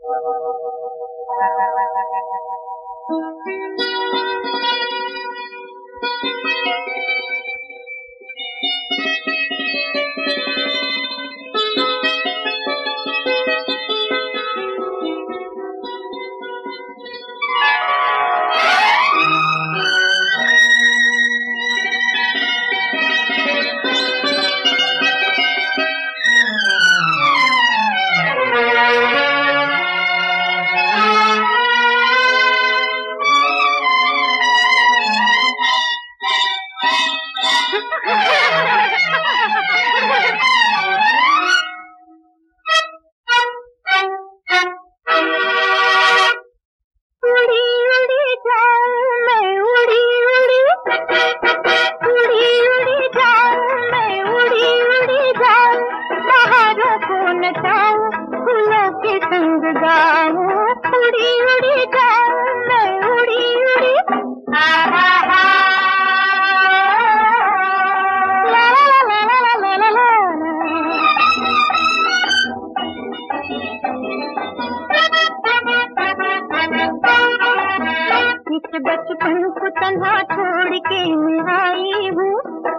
फूलों के संग गाऊं, उड़ी उड़ी जाऊं मैं, उड़ी उड़ी ला ला ला ला ला ला। इस बचपन को तन्हा छोड़ के मैं आई हूँ,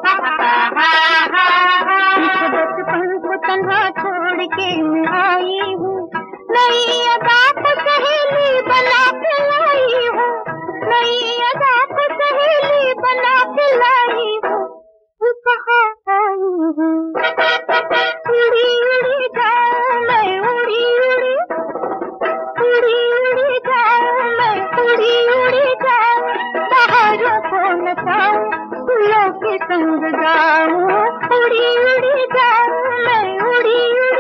इस बचपन को तन्हा छोड़ के मैं आई हूँ। नई अदा को सहेली बना के लाई हूँ, नई अदा को सहेली बना के लाई हूँ। कहाँ आई हूँ, उड़ी उड़ी जाऊं मैं, उड़ी उड़ी उड़ी उड़ी जाऊं मैं, उड़ी उड़ी जाऊं। बाहरों को नचाऊं, फूलों के संग गाऊं, उड़ी उड़ी जाऊं मैं, उड़ी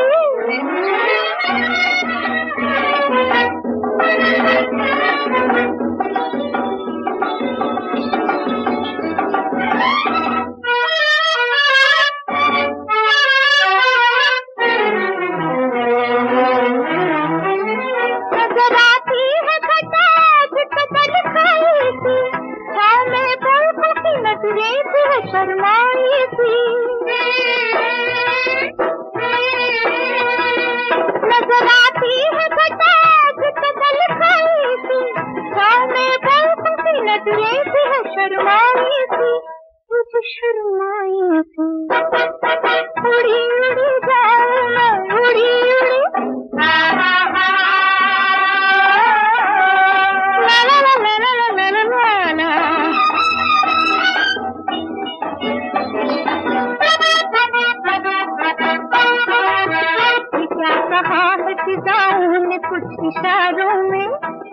नजर आती है घटा जितने खाई थी, छाँव में बरखों की नजरें भी शर्माई थी। नजर आती है घटा जितने खाई थी, छाँव में बरखों की नजरें भी शर्माई थी, मुझे शर्माई थी। उड़ी उड़ी जाऊं मैं, उड़ी उड़ी ला ला ला ला ला ला ला। क्या कहा है फिजाओं ने कुछ इशारों में,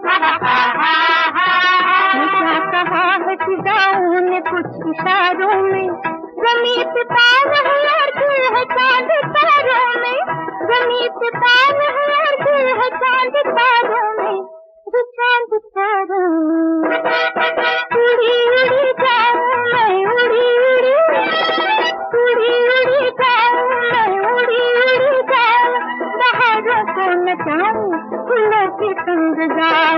क्या कहा है फिजाओं ने कुछ इशारों में। ज़मीं पे पार है और दिल है चांद तारों में, ज़मीं पे पार है और दिल है चांद तारों में, वो चांद तारों में। उड़ी उड़ी जाऊं मैं, उड़ी उड़ी उड़ी उड़ी जाऊं मैं, उड़ी उड़ी जाऊं। बाहरों को नचाऊं, फूलों के संग गाऊं।